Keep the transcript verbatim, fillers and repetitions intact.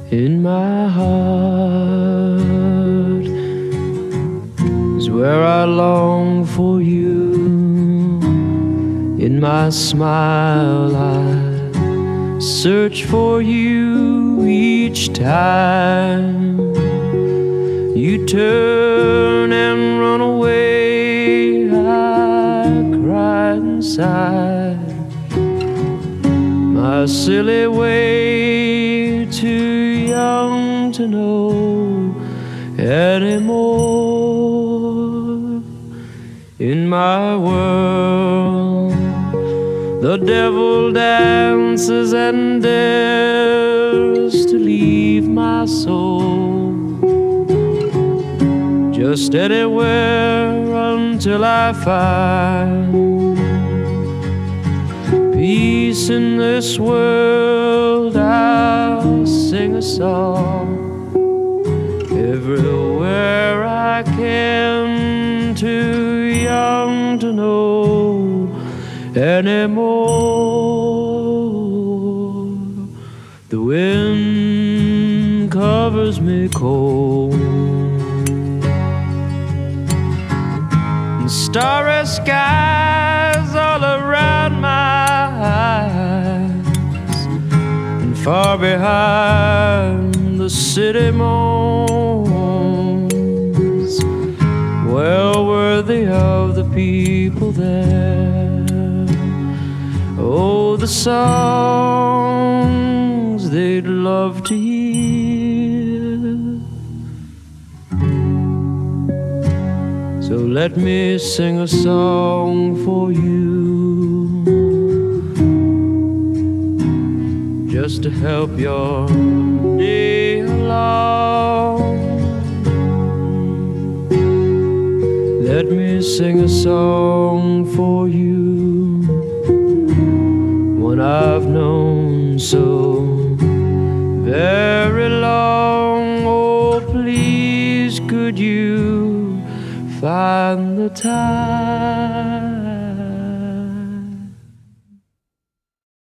In my heart is where I long for you. In my smile I search for you each time you turn and run away. I cry inside my silly way, too young to know anymore. In my world the devil dances and dares to leave my soul just anywhere until I find peace in this world. I'll sing a song everywhere I can, too young to know anymore. The wind covers me cold, and starry skies all around my eyes, and far behind the city moans, well worthy of the people there. Oh, the songs they'd love to hear. So let me sing a song for you, just to help your day along. Let me sing a song for you, one I've known so very long. Oh, please could you find the time